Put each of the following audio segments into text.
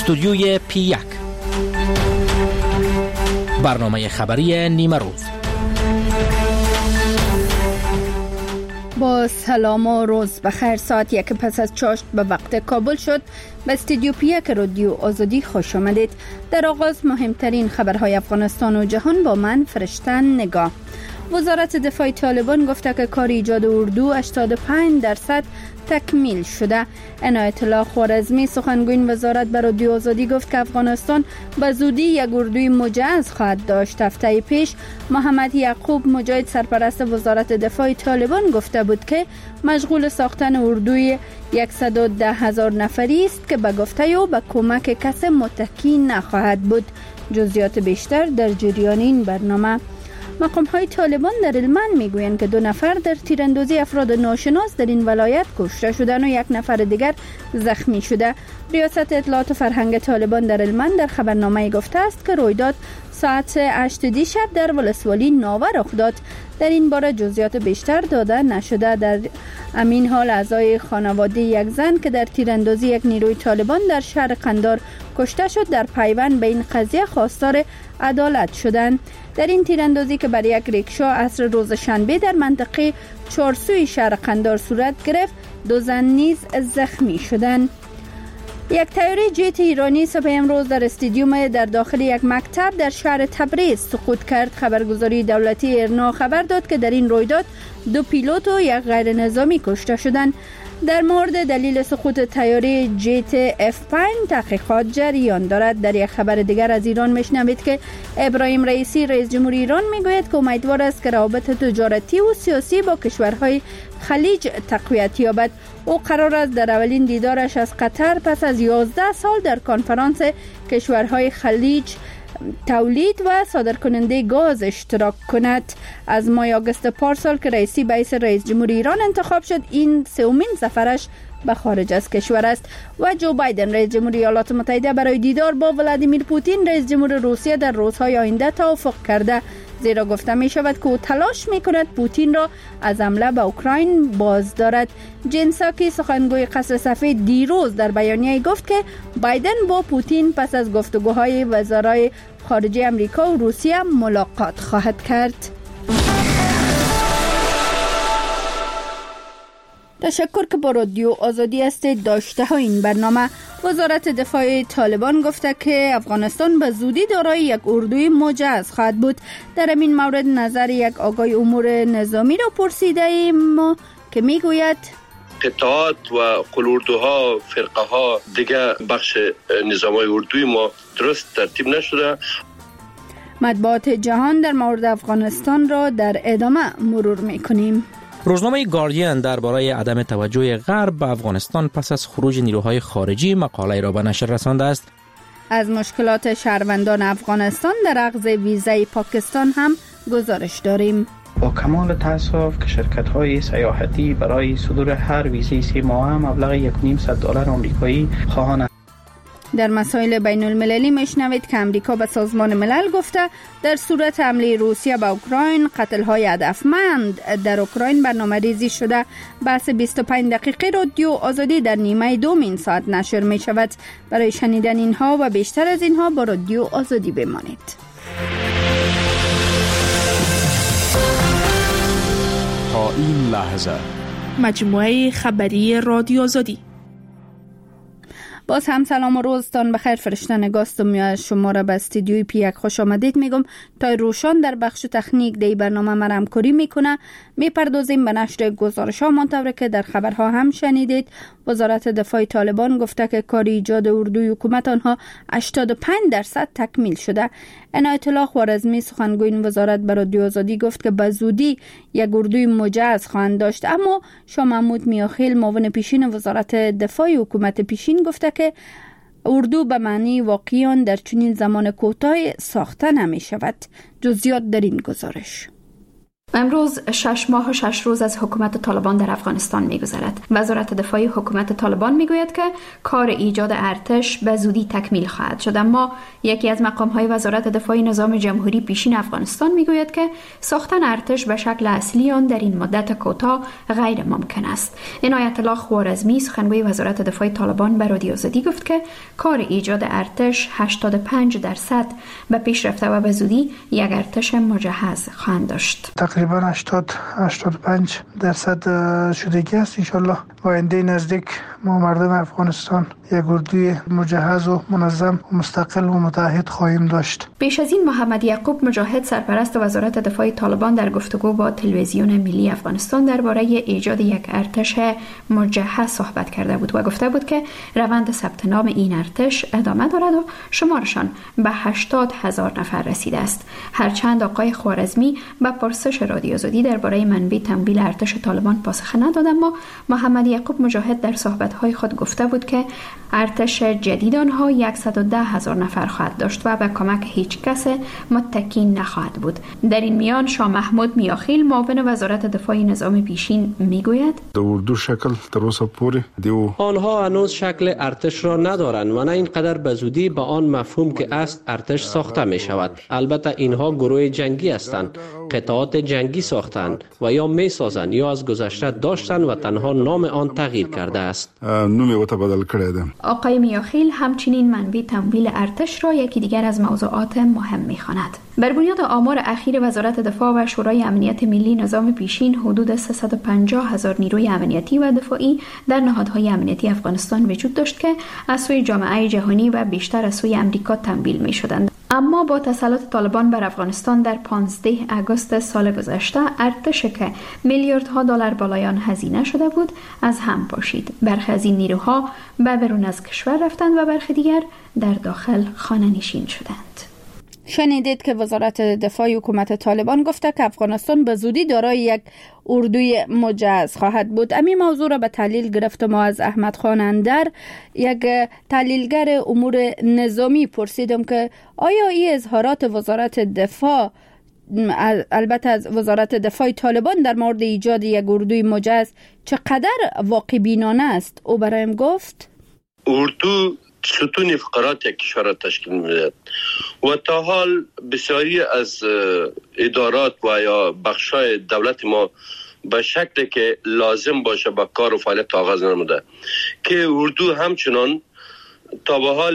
استودیوی P1 برنامه خبری نیمه روز. با سلام و روز بخیر. ساعت 1 پس از چاشت به وقت کابل شد. به استودیو P1 رادیو آزادی خوش آمدید. در آغاز مهمترین خبرهای افغانستان و جهان با من فرشته نگاه. وزارت دفاع طالبان گفته که کار ایجاد اردو 85% تکمیل شده. عنایت الله خوارزمی سخنگوی وزارت به رادیو آزادی گفت که افغانستان به زودی یک اردوی مجهز خواهد داشت. هفته پیش محمد یعقوب مجاهد سرپرست وزارت دفاع طالبان گفته بود که مشغول ساختن اردوی 110,000 نفری است که به گفته او به کمک کس متکی نخواهد بود. جزئیات بیشتر در جریان این برنامه. مقام‌های طالبان در هلمند میگویند که 2 نفر در تیراندازی افراد ناشناس در این ولایت کشته شدند و 1 نفر دیگر زخمی شده. ریاست اطلاعات و فرهنگ طالبان در هلمند در خبرنامه گفته است که رویداد ساعت 8 شب در ولسوالی ناوه رخ داد. در این باره جزئیات بیشتر داده نشده. در همین حال اعضای خانواده یک زن که در تیراندازی یک نیروی طالبان در شهر قندار کشته شد در پیوند به این قضیه خواستار عدالت شدند. در این تیراندازی که بر یک ریکشا عصر روز شنبه در منطقه چارسوی شهر قندار صورت گرفت، 2 زن نیز زخمی شدند. یک طیاره جت ایرانی صبح امروز در استادیوم در داخل یک مکتب در شهر تبریز سقوط کرد. خبرگزاری دولتی ایرنا خبر داد که در این رویداد 2 پیلوت و 1 غیر نظامی کشته شدند. در مورد دلیل سقوط طیاره جت F5 تحقیقات جریان دارد. در یک خبر دیگر از ایران میشنوید که ابراهیم رئیسی رئیس جمهور ایران میگوید که امیدوار است که روابط تجارتی و سیاسی با کشورهای خلیج تقویت یابد. او قرار است در اولین دیدارش از قطر پس از 11 سال در کنفرانس کشورهای خلیج تولید و صادرکننده گاز اشتراک کند. از ماه آگوست پارسال که رئیسی به حیث رئیس جمهور ایران انتخاب شد، این 3مین سفرش به خارج از کشور است. و جو بایدن رئیس جمهور ایالات متحده برای دیدار با ولادیمیر پوتین رئیس جمهور روسیه در روزهای آینده توافق کرده، زیرا گفته می شود که او تلاش می کند پوتین را از حمله به اوکراین باز دارد. جن ساکی سخنگوی قصر سفید دیروز در بیانیه گفت که بایدن با پوتین پس از گفتگوهای وزرای خارجه امریکا و روسیه ملاقات خواهد کرد. تشکر که با رادیو آزادی هستید. داشته ها این برنامه. وزارت دفاع طالبان گفته که افغانستان به زودی دارای یک اردوی مجهز خواهد بود. در این مورد نظر یک آگاه امور نظامی را پرسیده ایم که میگوید قطعات و قلوردوها فرقه ها دیگه بخش نظامای اردوی ما درست ترتیب نشده. مطبوعات جهان در مورد افغانستان را در ادامه مرور میکنیم. روزنامه گاردین درباره عدم توجه غرب به افغانستان پس از خروج نیروهای خارجی مقاله را به نشر رسانده است. از مشکلات شهروندان افغانستان در اخذ ویزای پاکستان هم گزارش داریم. با کمال تأسف که شرکت‌های سیاحتی برای صدور هر ویزای 3 ماهه مبلغ $1,500 آمریکایی خواهند. در مسائل بین المللی میشنوید که امریکا به سازمان ملل گفته در صورت حمله روسیه به اوکراین قتل‌های هدفمند در اوکراین برنامه‌ریزی شده. بحث 25 دقیقه رادیو آزادی در نیمه دوم این ساعت نشر می شود. برای شنیدن اینها و بیشتر از اینها با رادیو آزادی بمانید. تا این لحظه مجموعه خبری رادیو آزادی. باز هم سلام و روزتان بخیر. فرشته نگاستم شما را به استودیوی P1 خوش آمدید میگم. تا روشان در بخش تکنیک دی برنامه ما همکاری میکنه. میپردازیم به نشر گزارش ها منطوری که در خبرها هم شنیدید. وزارت دفاع طالبان گفته که کار ایجاد اردوی حکومت آنها 85% تکمیل شده. عنایت الله خوارزمی سخنگوی وزارت به رادیو آزادی گفت که به زودی یک اردوی مجهز خواهند داشت. اما شاه محمود میاخیل معاون پیشین وزارت دفاع حکومت پیشین گفته که اردو به معنی واقعی در چنین زمان کوتاه ساخته نمی شود. جزئیات در این گزارش. امروز 6 ماه و 6 روز از حکومت طالبان در افغانستان می‌گذرد. وزارت دفاع حکومت طالبان میگوید که کار ایجاد ارتش به زودی تکمیل خواهد شد، اما یکی از مقام‌های وزارت دفاع نظام جمهوری پیشین افغانستان میگوید که ساختن ارتش به شکل اصلی آن در این مدت کوتاه غیر ممکن است. عنایت الله خوارزمی سخنگوی وزارت دفاع طالبان به رادیو آزادی گفت که کار ایجاد ارتش 85% به پیش رفته و به زودی یک ارتش مجهز خواهند داشت. تقریبا 80-85% شدگی است. انشالله آینده نزدیک ما مردم افغانستان یک اردوی مجهز و منظم و مستقل و متحد خواهیم داشت. پیش از این محمد یعقوب مجاهد سرپرست وزارت دفاع طالبان در گفتگو با تلویزیون ملی افغانستان درباره ایجاد یک ارتش مجهز صحبت کرده بود و گفته بود که روند ثبت نام این ارتش ادامه دارد و شمارشان به 80,000 نفر رسیده است. هرچند آقای خوارزمی به پرسش رادیو آزادی درباره منبع تمویل ارتش طالبان پاسخ نداد، اما محمد یعقوب مجاهد در صحبت‌های خود گفته بود که ارتش جدید آنها 110,000 نفر خواهد داشت و به کمک هیچ کس متکی نخواهد بود. در این میان شاه محمود میاخیل معاون وزارت دفاع نظام پیشین میگوید اردو شکل تروسا پوری آنها هنوز شکل ارتش را ندارند و نه اینقدر به زودی به آن مفهوم که است ارتش ساخته می شود. البته اینها گروه جنگی هستند، قطعات جنگی ساختند و یا می سازند یا از گذشته داشتند و تنها نام آن تغییر کرده است. آقای میاخیل همچنین منبع تمویل ارتش را یکی دیگر از موضوعات مهم می‌خواند. بر بنیاد آمار اخیر وزارت دفاع و شورای امنیت ملی نظام پیشین حدود 350,000 نیروی امنیتی و دفاعی در نهادهای امنیتی افغانستان وجود داشت که از سوی جامعه جهانی و بیشتر از سوی امریکا تمویل می‌شدند. اما با تسلط طالبان بر افغانستان در 15 آگوست سال گذشته ارتشی که میلیاردها دلار بالای آن هزینه شده بود از هم پاشید. برخی از این نیروها به بیرون از کشور رفتند و برخی دیگر در داخل خانه نشین شدند. شنیدید که وزارت دفاع حکومت طالبان گفته که افغانستان به زودی دارای یک اردوی مجهز خواهد بود. امی موضوع را به تحلیل گرفت ما از احمد خان اندر، یک تحلیلگر امور نظامی، پرسیدم که آیا این اظهارات وزارت دفاع، البته از وزارت دفاع طالبان، در مورد ایجاد یک اردوی مجهز چقدر واقع بینانه است؟ او برایم گفت اردو ستون فقرات یک کشور را تشکیل می‌دهد و تا حال بسیاری از ادارات و یا بخشای دولت ما به شکلی که لازم باشه با کار و فعالیت آغاز نموده که اردو همچنان تا به حال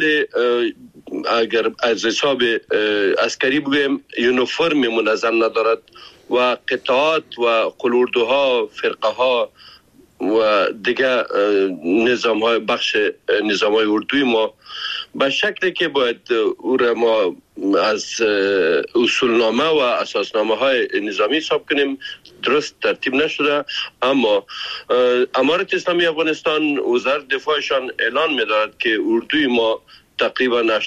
اگر از حساب عسکری بگویم یونیفرم منظم ندارد و قطعات و قلوردوها، فرقه ها و دیگه نظام های بخش نظام های اردوی ما به شکلی که باید او را ما از اصولنامه و اساسنامه های نظامی حساب کنیم درست ترتیب نشده. اما امارت اسلامی افغانستان وزارت دفاعشان اعلان می‌دارد که اردوی ما تقریبا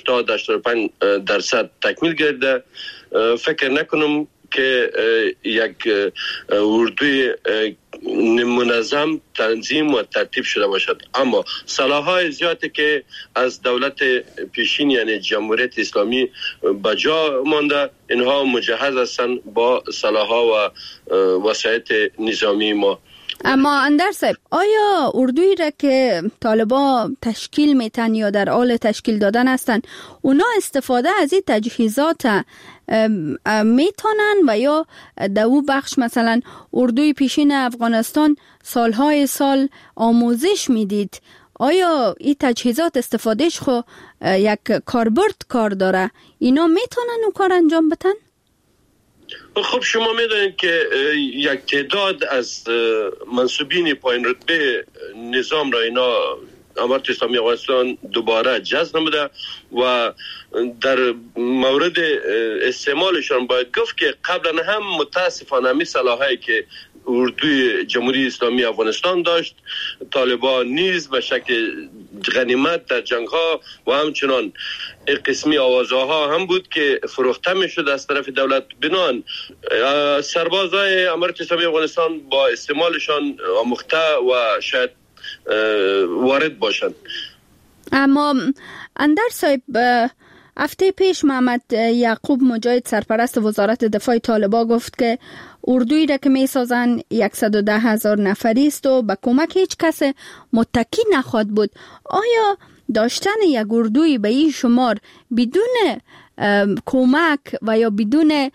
80-85% تکمیل گرده. فکر نکنم که یک اردوی منظم تنظیم و ترتیب شده باشد، اما سلاح‌های زیادی که از دولت پیشین یعنی جمهوریت اسلامی به جا مانده اینها مجهز هستند با سلاح‌ها و وسایط نظامی ما. اما اندر صاحب، آیا اردویی را که طالبان تشکیل میتن یا در حال تشکیل دادن هستن اونا استفاده از این تجهیزات میتونن و یا در او بخش مثلا اردوی پیشین افغانستان سالهای سال آموزش میدید، آیا این تجهیزات استفادهش خو یک کاربرد کار داره، اینا میتونن اون کار انجام بدن؟ خب شما میدونید که یک تعداد از منصوبین پایین رتبه نظام را اینا امارت اسلامی افغانستان دوباره جذب نموده و در مورد استعمالشان باید گفت که قبلا هم متاسفانه می سلاحایی که اردوی جمهوری اسلامی افغانستان داشت طالبان نیز به شکل غنیمت در جنگ ها و همچنان قسمی آوازها هم بود که فروخته می شد از طرف دولت. بنان سربازای امارت اسلامی افغانستان با استعمالشان آموخته و شاید وارد باشند. اما اندر صاحب، هفته پیش محمد یعقوب مجاهد سرپرست وزارت دفاع طالبان گفت که اردویی را که می سازند 110,000 نفری است و به کمک هیچ کس متکی نخواهد بود. آیا داشتن یک اردوی به این شمار بدون کمک و یا بدون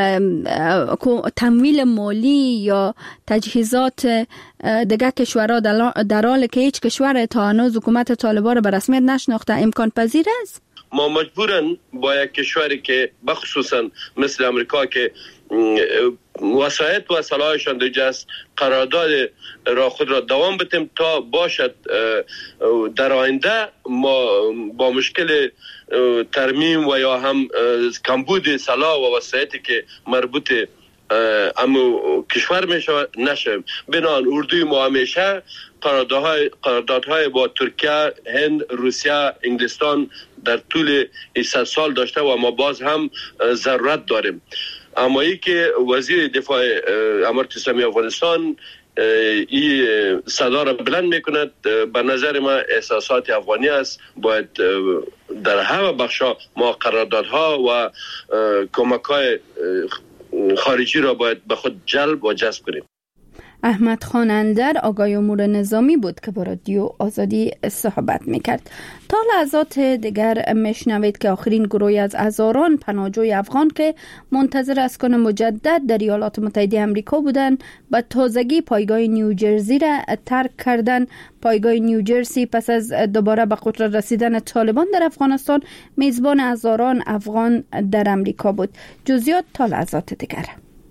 تمویل مالی یا تجهیزات دیگر کشورها در حالی که هیچ کشور تا هنوز حکومت طالبان را به رسمیت نشناخته امکان پذیر است؟ ما مجبورن با یک کشوری که بخصوصا مثل امریکا که وسایط و صلاحشان دیجاست قرارداد را خود را دوام بدیم تا باشد در آینده ما با مشکل ترمیم و یا هم کمبود صلاح و وسایطی که مربوط اما کشور میشه نشه. بنان اردوی ما همیشه قراردادهای با ترکیه، هند، روسیه، انگلستان در طول 100 سال داشته و ما باز هم ضرورت داریم. اما ای که وزیر دفاع امارت اسلامی افغانستان این صدا را بلند میکند، به نظر ما احساسات افغانی است. باید در همه بخشا ما قراردادها و کمک‌های خارجی را باید به خود جلب و جذب کنیم. احمد خان اندر آقای امور نظامی بود که با رادیو آزادی صحبت میکرد. تا لحظات دیگر میشنوید که آخرین گروهی از هزاران پناهجوی افغان که منتظر اسکان مجدد در ایالات متحده آمریکا بودند به تازگی پایگاه نیوجرسی را ترک کردند. پایگاه نیوجرسی پس از دوباره به قدرت رسیدن طالبان در افغانستان میزبان هزاران افغان در آمریکا بود. جزئیات تا لحظات دیگر.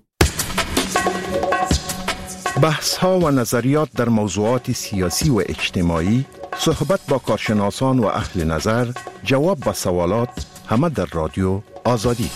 بحث‌ها و نظریات در موضوعات سیاسی و اجتماعی، صحبت با کارشناسان و اهل نظر، جواب به سوالات، همه در رادیو آزادی.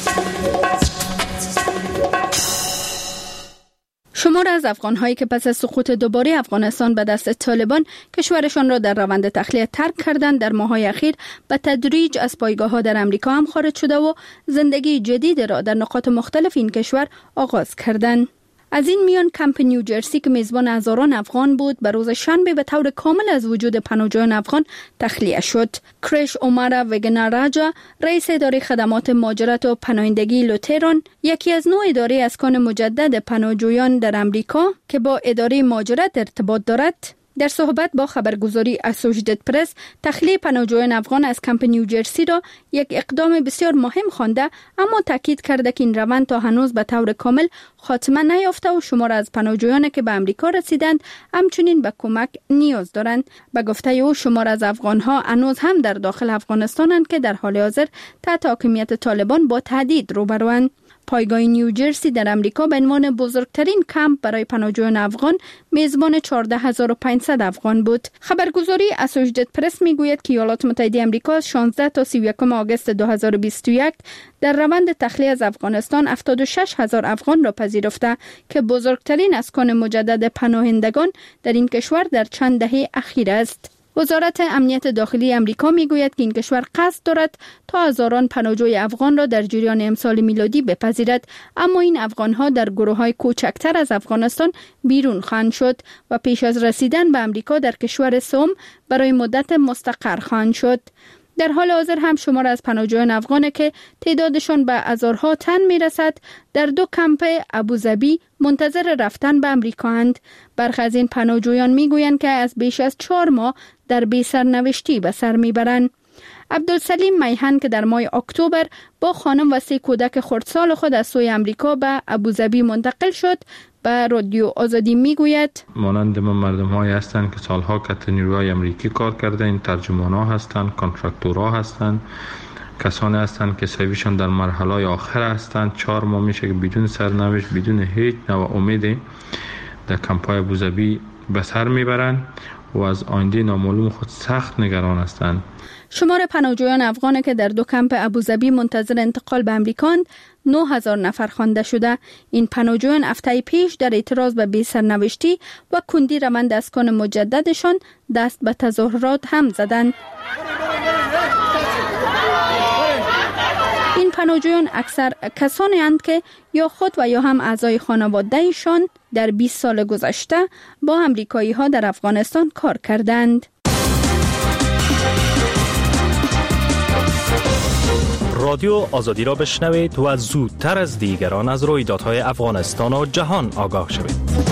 شمار از افغان‌هایی که پس از سقوط دوباره افغانستان به دست طالبان کشورشان را در روند تخلیه ترک کردند، در ماه‌های اخیر به تدریج از پایگاه‌ها در امریکا هم خارج شده و زندگی جدید را در نقاط مختلف این کشور آغاز کردند. از این میان کمپ نیوجرسی که میزبان هزاران افغان بود به روز شنبه به طور کامل از وجود پناهجویان افغان تخلیه شد. کریش اومارا وگناراجا، رئیس اداره خدمات مهاجرت و پناهندگی لوتران، یکی از 9 اداره اسکان مجدد پناهجویان در امریکا که با اداره مهاجرت ارتباط دارد، در صحبت با خبرگزاری اسوشییتد پرس تخلیه پناهجویان افغان از کمپ نیوجرسی را یک اقدام بسیار مهم خوانده، اما تاکید کرده که این روند تا هنوز به طور کامل خاتمه نیافته و شمار از پناهجویان که به امریکا رسیدند همچنین به کمک نیاز دارند. به گفته او شمار از افغانها هنوز هم در داخل افغانستانند که در حال حاضر تحت حاکمیت طالبان با تهدید روبروند. پایگاه نیوجرسی در امریکا به عنوان بزرگترین کمپ برای پناهجویان افغان میزبان 14,500 افغان بود. خبرگزاری اسوشییتد پرس میگوید که ایالات متحده آمریکا 16 تا 31 آگوست 2021 در روند تخلیه از افغانستان 76,000 افغان را پذیرفته که بزرگترین اسکان مجدد پناهندگان در این کشور در چند دهه اخیر است. وزارت امنیت داخلی امریکا میگوید که این کشور قصد دارد تا هزاران پناهجوی افغان را در جریان امسال میلادی بپذیرد، اما این افغانها در گروه‌های کوچکتر از افغانستان بیرون خواهند شد و پیش از رسیدن به امریکا در کشور سوم برای مدت مستقر خواهند شد. در حال حاضر هم شمار از پناهجویان افغان که تعدادشان به هزارها تن میرسد در 2 کمپ ابوظبی منتظر رفتن به امریکا اند. برخی از این پناهجویان میگویند که از بیش از 4 ماه در بی سرنوشتی به سر میبرند. عبدالسلیم میهن که در ماه اکتبر با خانم و 3 کودک خردسال خود از سوی امریکا به ابوظبی منتقل شد به رادیو آزادی میگوید مانند ما مردم هایی هستند که سالها که نیروهای امریکی کار کرده، این ترجمان ها هستند، کانترکتورها هستند، کسانی هستند که سویشان در مرحله آخر هستند. 4 ماه میشه که بدون سرنوشت، بدون هیچ نوع امیدی در کمپای ابوظبی به سر میبرند و از آینده نامعلوم خود سخت نگران هستند. شمار پناهجویان افغان که در 2 کمپ ابوظبی منتظر انتقال به امریکاند 9,000 نفر خوانده شده. این پناهجویان هفته پیش در اعتراض به بی‌سرنوشتی و کندی روند اسکان مجددشان دست به تظاهرات هم زدند. این پناهجویان اکثر کسانی اند که یا خود و یا هم اعضای خانواده‌شان در 20 سال گذشته با امریکایی‌ها در افغانستان کار کردند. رادیو آزادی را بشنوید و زودتر از دیگران از رویدادهای افغانستان و جهان آگاه شوید.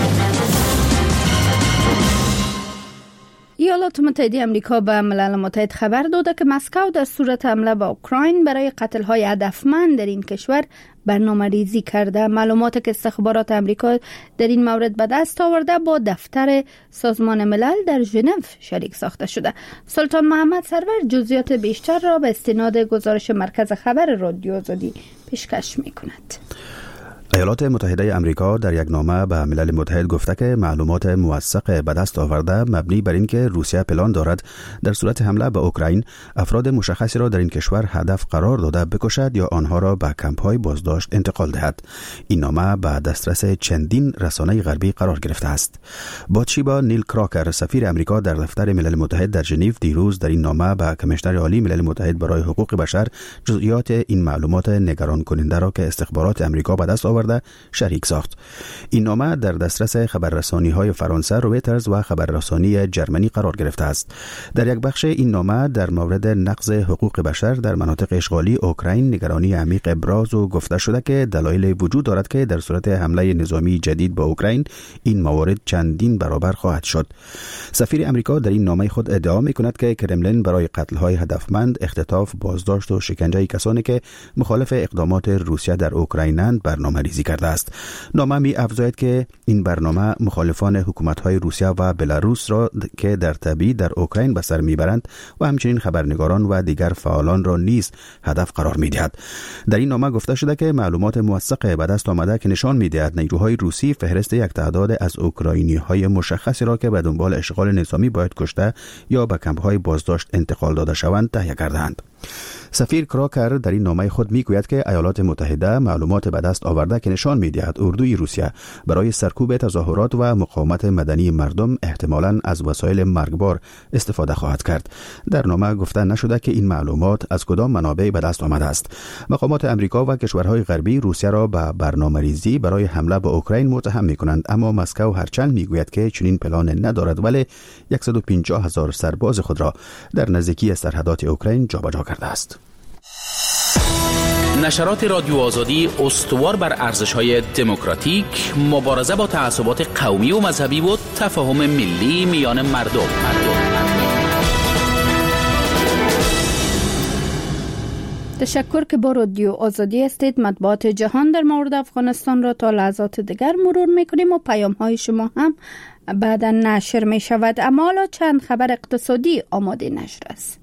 ایالات متحده آمریکا به ملل متحد خبر داده که مسکو در صورت حمله به اوکراین برای قتل‌های هدفمند در این کشور برنامه ریزی کرده. معلوماتی که استخبارات آمریکا در این مورد به دست آورده با دفتر سازمان ملل در ژنو شریک ساخته شده. سلطان محمد سرور جزئیات بیشتر را به استناد گزارش مرکز خبر رادیو آزادی پیشکش می‌کند. ایالات متحده آمریکا در یک نامه به ملل متحد گفته که معلومات موثق به دست آورده مبنی بر اینکه روسیه پلان دارد در صورت حمله به اوکراین افراد مشخصی را در این کشور هدف قرار داده بکشد یا آنها را به کمپ‌های بازداشت انتقال دهد. این نامه به دسترس چندین رسانه غربی قرار گرفته است. باتشیبا نیل کراکر سفیر آمریکا در دفتر ملل متحد در ژنو دیروز در این نامه به کمیشنر عالی ملل متحد برای حقوق بشر جزئیات این معلومات نگران کننده را که استخبارات آمریکا به دست آورده شریک ساخت. این نامه در دسترس خبررسانی‌های فرانسه، رویترز و خبررسانی جرمنی قرار گرفته است. در یک بخش این نامه در مورد نقض حقوق بشر در مناطق اشغالی اوکراین نگرانی عمیق ابراز و گفته شده که دلایل وجود دارد که در صورت حمله نظامی جدید به اوکراین این موارد چندین برابر خواهد شد. سفیر آمریکا در این نامه خود ادعا می‌کند که کرملین برای قتل‌های هدفمند، اختطاف، بازداشت و شکنجه کسانی که مخالف اقدامات روسیه در اوکراینند برنامه‌ریزی کرده است. نامه می افزاید که این برنامه مخالفان حکومت‌های روسیه و بلاروس را که در تبعید در اوکراین به سر میبرند و همچنین خبرنگاران و دیگر فعالان را نیز هدف قرار می‌دهد. در این نامه گفته شده که معلومات موثق به دست آمده که نشان می‌دهد نیروهای روسی فهرست یک تعداد از اوکراینی‌های مشخصی را که به دنبال اشغال نظامی باید کشته یا به کمپ‌های بازداشت انتقال داده شوند تهیه کرده‌اند. سفیر کراکر در این نامه خود میگوید که ایالات متحده معلومات به دست آورده که نشان می‌دهد اردوی روسیه برای سرکوب تظاهرات و مقاومت مدنی مردم احتمالاً از وسایل مرگبار استفاده خواهد کرد. در نامه گفته نشده که این معلومات از کدام منابع به دست آمده است. مقامات آمریکا و کشورهای غربی روسیه را به برنامه‌ریزی برای حمله به اوکراین متهم می‌کنند، اما مسکو هرچند میگوید که چنین پلان ندارد ولی 150,000 سرباز خود را در نزدیکی سرحدات اوکراین جابجا کرده است. نشرات رادیو آزادی استوار بر ارزش‌های دموکراتیک، مبارزه با تعصبات قومی و مذهبی و تفاهم ملی میان مردم. تشکر که با رادیو آزادی هستید. مطبوعات جهان در مورد افغانستان را تا لحظات دیگر مرور میکنیم و پیام‌های شما هم بعدا نشر می شود. اما حالا چند خبر اقتصادی آماده نشر است.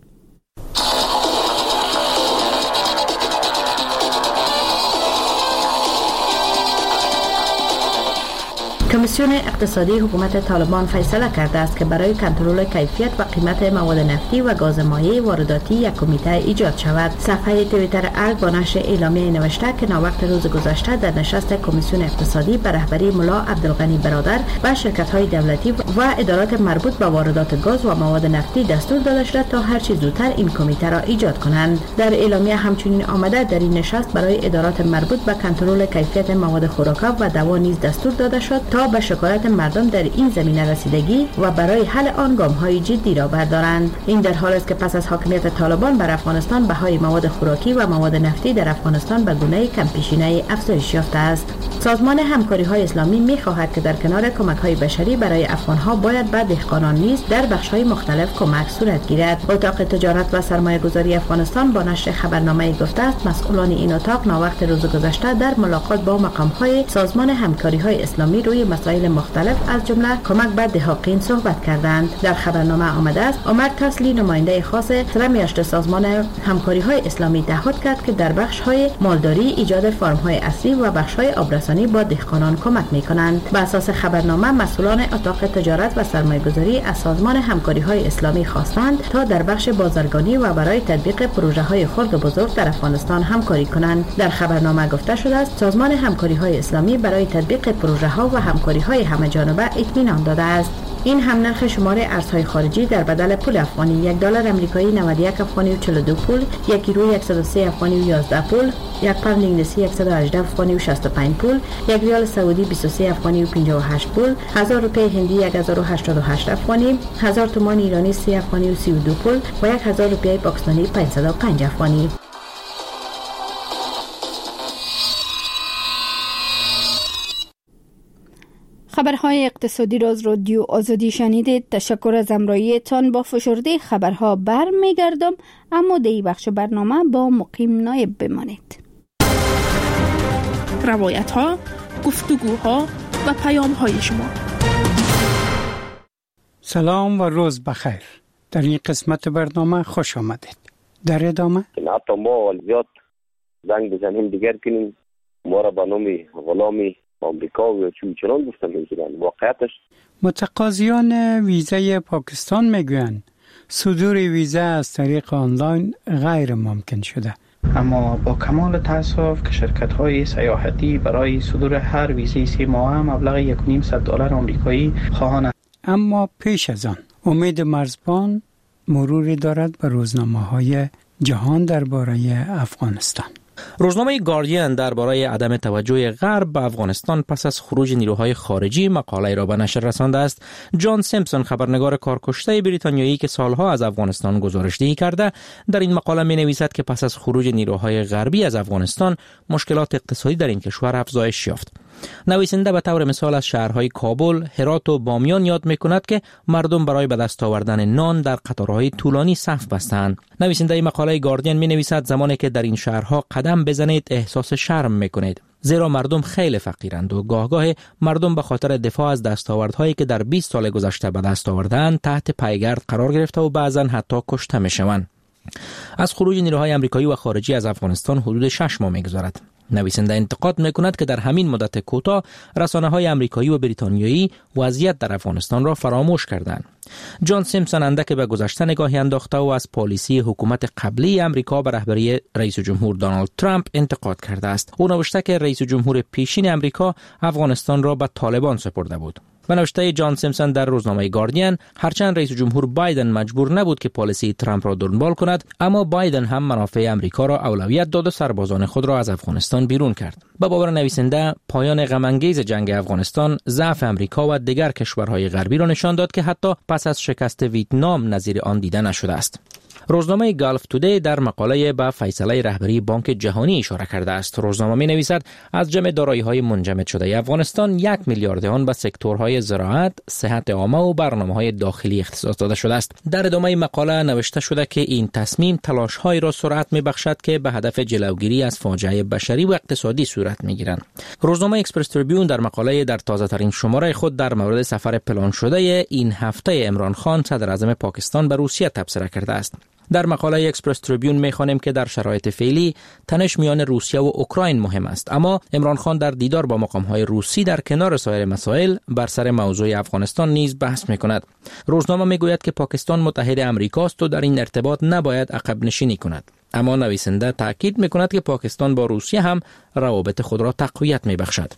کمیسیون اقتصادی حکومت طالبان فیصله کرده است که برای کنترل کیفیت و قیمت مواد نفتی و گاز مایع وارداتی یک کمیته ایجاد شود. صفحه توییتر ارگ با نشر اعلامیه نوشته که ناوقت روز گذشته در نشست کمیسیون اقتصادی به رهبری ملا عبدالغنی برادر و شرکت‌های دولتی و ادارات مربوط به واردات گاز و مواد نفتی دستور داده شده تا هر چه زودتر این کمیته را ایجاد کنند. در اعلامیه همچنین آمده در این نشست برای ادارات مربوط به کنترل کیفیت مواد خوراکی و دوا نیز دستور داده شد تا به شکایت مردم در این زمینه رسیدگی و برای حل آن گام‌های جدی را بردارند. این در حالی است که پس از حاکمیت طالبان بر افغانستان بهای مواد خوراکی و مواد نفتی در افغانستان به گونه کم پیشینه افزایش یافته است. سازمان همکاری‌های اسلامی می‌خواهد که در کنار کمک‌های بشری برای افغان‌ها باید به دهقانان نیز در بخش‌های مختلف کمک صورت گیرد. اتاق تجارت و سرمایه‌گذاری افغانستان با نشر خبرنامه گفته است مسئولان این اتاق ناوقت روز گذشته در ملاقات با مقام‌های سازمان همکاری‌های اسلامی روی مسائل مختلف از جمله کمک به دهقان صحبت کردند. در خبرنامه آمده است عمر تسلی نماینده خاص سرمیاشت سازمان همکاری‌های اسلامی تعهد کرد که در بخش‌های مالداری، ایجاد فارم‌های اصلی و بخش‌های آبرسانی با دهقانان کمک می‌کنند. بر اساس خبرنامه مسئولان اتاق تجارت و سرمایه‌گذاری از سازمان همکاری‌های اسلامی خواستند تا در بخش بازرگانی و برای تطبیق پروژه‌های خرد و بزرگ در افغانستان همکاری کنند. در خبرنامه گفته شده است سازمان همکاری‌های اسلامی برای تطبیق پروژه‌ها و همکاری‌های همه جانبه اطمینان داده است. این هم نرخ شمار ارزهای خارجی در بدل پول افغانی: $1 آمریکایی 91 افغانی و 42 پول، یک یورو 103 افغانی و 11 پول، یک پوند انگلیسی 118 افغانی و 65 پول، یک ریال سعودی 23 افغانی و 58 پول، 1000 روپیه هندی 1088 افغانی، 1000 تومان ایرانی 3 افغانی و 32 پول و 1000 روپیه پاکستانی 505 افغانی. خبرهای اقتصادی را از رادیو آزادی شنیدید. تشکر از همراهیتان. با فشرده خبرها برمیگردم، اما در این بخش برنامه با مقیم نایب بمانید. روایت ها، گفتگوها و پیام های شما. سلام و روز بخیر. در این قسمت برنامه خوش آمدید. در ادامه حتی ما والدیات زنگ بزنیم دیگر کنیم ما را به نام غلامی آمریکا و چنان گفتن میگیرن. واقعیتش متقاضیان ویزای پاکستان میگویند صدور ویزا از طریق آنلاین غیر ممکن شده. اما با کمال تأسف که شرکت‌های سیاحتی برای صدور هر ویزای 3 ماهه مبلغ $1.5 آمریکایی خواهند. اما پیش از آن امید مرزبان مروری دارد به روزنامه‌های جهان درباره افغانستان. روزنامه گاردین درباره عدم توجه غرب به افغانستان پس از خروج نیروهای خارجی مقاله را به نشر رسانده است. جان سیمپسون، خبرنگار کارکشته بریتانیایی که سالها از افغانستان گزارشدهی کرده، در این مقاله می‌نویسد که پس از خروج نیروهای غربی از افغانستان مشکلات اقتصادی در این کشور افزایش یافت. نویسنده به طور مثال از شهرهای کابل، هرات و بامیان یاد می‌کند که مردم برای به دست آوردن نان در قطارهای طولانی صف بستند. نویسنده مقاله گاردین می‌نویسد زمانی که در این شهرها قدم بزنید احساس شرم می‌کنید، زیرا مردم خیلی فقیرند و گاه مردم به خاطر دفاع از دستاوردهایی که در 20 سال گذشته به دست آوردند تحت پایگرد قرار گرفته و بعضاً حتی کشته می‌شوند. از خروج نیروهای آمریکایی و خارجی از افغانستان حدود 6 ماه می‌گذرد. نویسنده انتقاد میکند که در همین مدت کوتاه رسانه‌های آمریکایی و بریتانیایی وضعیت در افغانستان را فراموش کردند. جان سیمپسون اندک به گذشته نگاهی انداخته و از پالیسی حکومت قبلی آمریکا به رهبری رئیس جمهور دونالد ترامپ انتقاد کرده است. او نوشته که رئیس جمهور پیشین آمریکا افغانستان را به طالبان سپرده بود. به نوشته جان سیمپسون در روزنامه گاردین، هرچند رئیس جمهور بایدن مجبور نبود که پالیسی ترامپ را دنبال کند، اما بایدن هم منافع آمریکا را اولویت داد و سربازان خود را از افغانستان بیرون کرد. به باور نویسنده، پایان غم‌انگیز جنگ افغانستان ضعف آمریکا و دیگر کشورهای غربی را نشان داد که حتی پس از شکست ویتنام نظیر آن دیده نشده است. روزنامه گالف تودی در مقاله به فیصله رهبری بانک جهانی اشاره کرده است. روزنامه می نویسد از جمع دارایی‌های منجمد شده افغانستان 1 میلیارد آن به سکتورهای زراعت، صحت عامه و برنامه‌های داخلی اختصاص داده شده است. در ادامه مقاله نوشته شده که این تصمیم تلاش‌هایی را سرعت می‌بخشد که به هدف جلوگیری از فاجعه بشری و اقتصادی صورت می‌گیرند. روزنامه اکسپرس تریبیون در مقاله در تازه‌ترین شماره خود در مورد سفر پلان شده این هفته عمران خان صدر اعظم پاکستان به روسیه تبصره کرده است. در مقاله اکسپرس تریبیون می‌خوانیم که در شرایط فعلی تنش میان روسیه و اوکراین مهم است، اما عمران خان در دیدار با مقام‌های روسی در کنار سایر مسائل بر سر موضوع افغانستان نیز بحث می‌کند. روزنامه می‌گوید که پاکستان متحد آمریکاست و در این ارتباط نباید عقب نشینی کند. اما نویسنده تاکید می‌کند که پاکستان با روسیه هم روابط خود را تقویت می‌بخشد.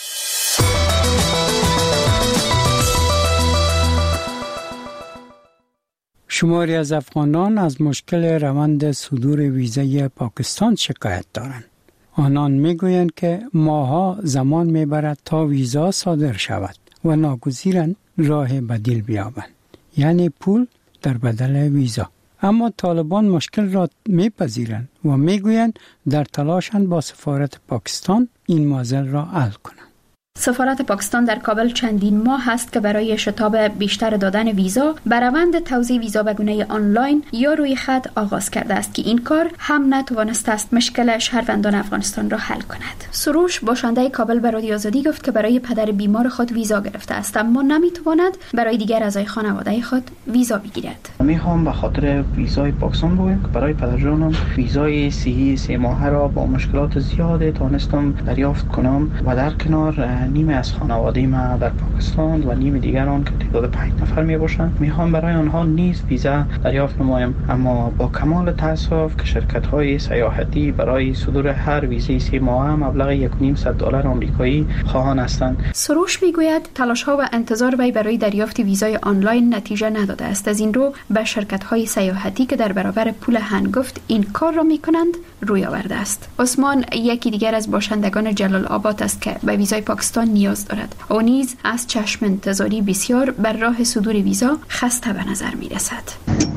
شماری از افغانان از مشکل روند صدور ویزای پاکستان شکایت دارند. آنان میگویند که ماها زمان میبرد تا ویزا صادر شود و ناگزیرند راه بدیل بیابند، یعنی پول در بدل ویزا. اما طالبان مشکل را میپذیرند و میگویند در تلاشند با سفارت پاکستان این معضل را حل کنند. سفارت پاکستان در کابل چندین ماه است که برای شتاب بیشتر دادن ویزا به روند توزیع ویزا به گونه آنلاین یا روی خط آغاز کرده است که این کار هم نتوانسته است مشکل شهروندان افغانستان را حل کند. سروش باشنده کابل به رادیو آزادی گفت که برای پدر بیمار خود ویزا گرفته است، اما نمیتواند برای دیگر اعضای خانواده خود ویزا بگیرد. میخوام به خاطر ویزای پاکستان بگویم که برای پدرجانم ویزای 3 ماهه را با مشکلات زیاد توانستم دریافت کنم و در کنار نیمه از خانواده ما در پاکستان و نیمه دیگران که تعداد 5 نفر می باشند میخوام برای آنها نیز ویزا دریافت نمایم، اما با کمال تأسف که شرکت‌های سیاحتی برای صدور هر ویزای 3 ماهه مبلغ $1.5 آمریکایی خواهان هستند. سروش میگوید تلاش‌ها و انتظار وی برای دریافت ویزای آنلاین نتیجه نداده است. از این رو به شرکت‌های سیاحتی که در برابر پول هنگفت این کار را میکنند روی آورده است. عثمان یکی دیگر از باشندگان جلال آباد است که به ویزای پاکستان نیاز دارد. او نیز از چشم انتظاری بسیار بر راه صدور ویزا خسته به نظر می رسد.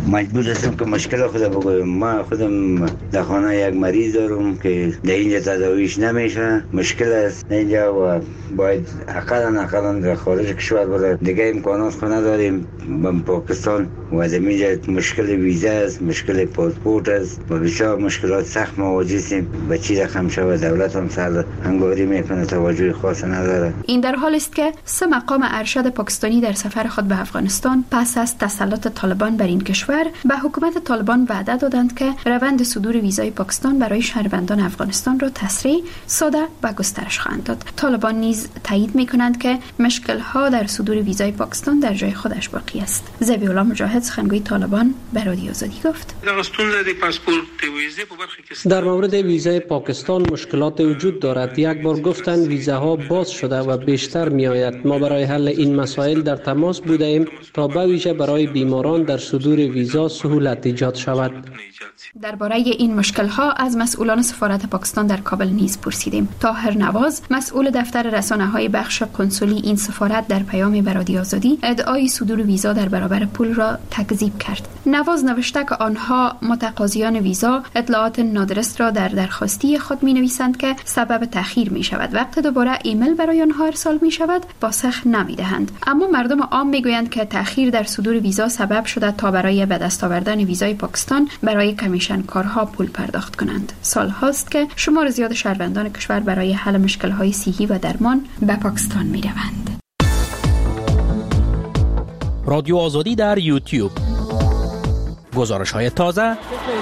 مجبور هستم که مشکل خودم بگویم. ما خودم در خانه یک مریض دارم که در اینجا تداویش نمیشه، مشکل است اینجا و باید اقلا در خارج کشور بره. دیگه امکانات خود نداریم به پاکستان و در اینجا مشکل ویزا است، مشکل پاسپورت است و بسیار مشکلات سخت مواجه هستیم. به چی رقم شود دولت هم سر هنگاری میکنه، توجه خاص نداره. این در حال است که 3 مقام ارشد پاکستانی در سفر خود به افغانستان پس از تسلط طالبان بر این کشور به حکومت طالبان وعده دادند که روند صدور ویزای پاکستان برای شهروندان افغانستان را تسریع، ساده و گسترش خواهند داد. طالبان نیز تایید می‌کنند که مشکل‌ها در صدور ویزای پاکستان در جای خودش باقی است. ذبیح الله مجاهد سخنگوی طالبان به رادیو آزادی گفت: در مورد ویزای پاکستان مشکلات وجود دارد. یک بار گفتند ویزاها باز شده و بیشتر می‌آید. ما برای حل این مسائل در تماس بودیم تا به ویژه برای بیماران در صدور ویزا سهولت ایجاد شود. درباره این مشکل‌ها از مسئولان سفارت پاکستان در کابل نیز پرسیدیم. طاهر نواز، مسئول دفتر رسانه‌های بخش قنسولی این سفارت، در پیامی به رادیو آزادی ادعای صدور ویزا در برابر پول را تکذیب کرد. نواز نوشته که آنها متقاضیان ویزا اطلاعات نادرست را در درخواستی خود می‌نویسند که سبب تأخیر می‌شود. وقتی دوباره ایمیل برای آنها ارسال می‌شود، پاسخ نمی‌دهند. اما مردم عام می‌گویند که تأخیر در صدور ویزا سبب شده تا برای به دست آوردن ویزای پاکستان برای کمیشن کارها پول پرداخت کنند. سال هاست که شمار زیاد شهروندان کشور برای حل مشکل‌های صحی و درمان به پاکستان می‌روند. رادیو آزادی در یوتیوب. گزارش‌های تازه.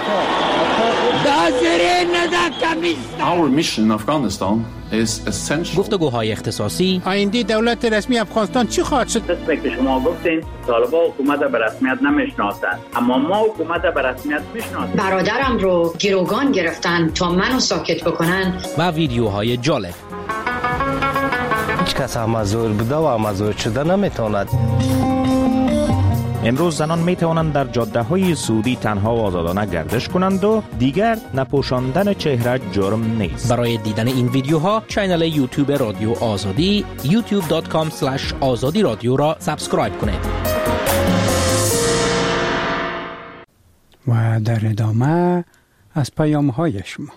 Our mission in Afghanistan is essential. گفتگوهای اختصاصی. آینده دولت رسمی افغانستان چی خواهد شد؟ که شما گفتین طالبان حکومت به رسمیت نمیشناسند، اما ما حکومت به رسمیت میشناسیم. برادرم رو گروگان گرفتن تا منو ساکت بکنن. و ویدیوهای جالب. هیچ کس مزور بوده و مزور شده نمیتواند. امروز زنان می توانند در جاده های سعودی تنها و آزادانه گردش کنند و دیگر نپوشاندن چهره جرم نیست. برای دیدن این ویدیوها کانال یوتیوب رادیو آزادی youtube.com/azadi رادیو را سابسکرایب کنید. و در ادامه از پیام‌های شما.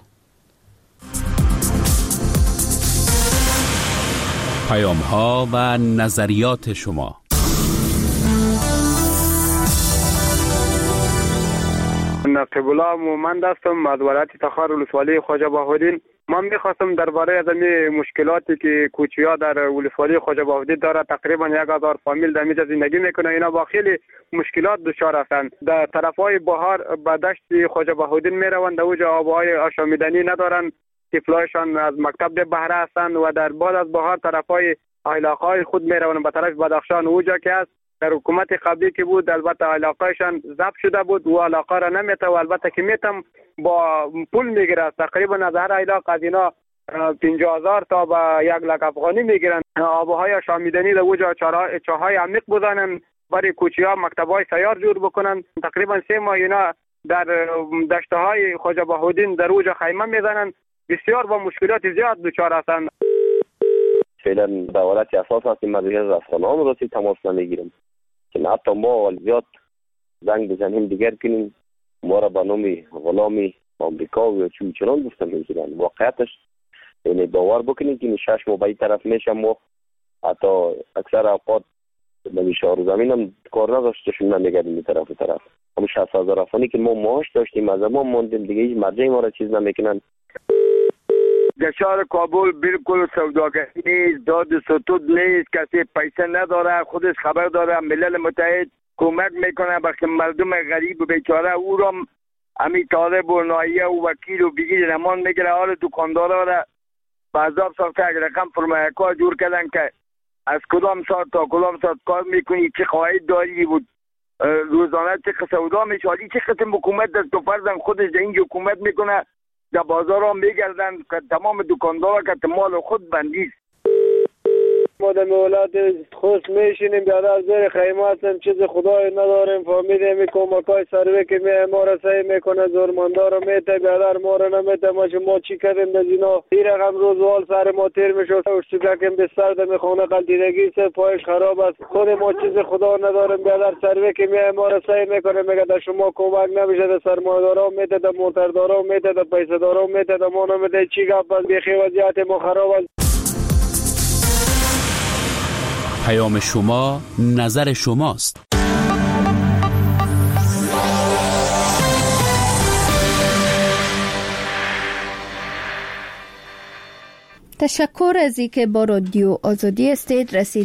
پیام‌ها و نظریات شما. نقیب الله مومند هستم از ولایت تخار ولسوالی خواجه بهاءالدین. من میخواستم درباره از این مشکلاتی که کوچی‌ها در ولسوالی خواجه بهاءالدین داره، تقریبا 1000 فامیل در اینجا زندگی میکنه، اینا با خیلی مشکلات دچار هستند. در طرفای بهار به دشت خواجه بهاءالدین میروند، اونجا آبهای آشامیدنی ندارن، طفلایشان از مکتب به بهره هستند و در بعد از بهار طرفای علاقه‌های خود میروند به طرف بدخشان، اونجا که است در حکومت قبلی که بود البته علاقهشان ضبط شده بود و علاقه را نمیته و البته که میتم با پول میگیره، تقریبا از هر علاقه از اینا 50,000 تا به 100,000 افغانی میگیرن. آبهای آشامیدنی در اونجا چاهای عمیق بزنن، برای کوچی‌ها مکتب‌های سیار جور بکنن. تقریبا 3 ماه اینا در دشت‌های خواجه بهاءالدین در اونجا خیمه میزنن، بسیار با مشکلات زیاد دچار هستند. فعلا دولت اساس هستیم، از رسانه هم راستی تماس نمیگیریم که حتی ما زیاد زنگ بزنیم دیگر کنیم ما را به نام غلامی آمریکا و چون گفتن میگیرن. واقعیتش یعنی باور بکنید که 6 ماه به این طرف میشم و حتی اکثر اوقات نمیشه رو زمین هم کار نداشتشون نمیگردیم این طرف همون 60,000 افغانی که ما معاش داشتیم از ما موندیم دیگه، هیچ مرجعی ما را چیز نمیکنن. در شهر کابل بالکل سوداگری نیست، داد ستود نیست، کسی پیسه نداره، خودش خبر داره ملل متحد کمک میکنه به مردم غریب و بیچاره، او را همین طالب و نایه و وکیل و بگیر نمان میگیره. حال دکاندارا را به عذاب ساخته یک رقم فرمایه کار جور کردن که از کدام ساعت تا کدام ساعت کار میکنی، چه خواهید داری بود روزانه چه سودا میشالی، چه قسم حکومت دست و فرزن خودش در اینجا حکومت میکنه، در بازار هم میگردن که تمام دکاندارا که مال خود بندیست. ما در ولایت خوست میشینیم بیادر زیر خیمه هستیم، چیز خدای نداریم. فهمیدیم کمکای سروی که ما را سعی میکنه زورمندار رو میته، بیادر ما را نمیته. ما چی کردیم در اینا؟ این رقم روزوال سر ما تیر میشد، اشتگاکیم بستر در خانه قلدیدگی سه پایش خراب است. خود ما چیز خدا نداریم بیادر. سروی که ما را سعی میکنه میگه در شما کمک نمیشه، در سرمایه‌دارا میته، در موتردارا میته، در پیسه‌دارا میته، در ما نمیته. چی گپ است؟ بیخی وضعیت ما خراب است. پیام شما نظر شماست. تشکر از اینکه با رادیو آزادی استید رسید.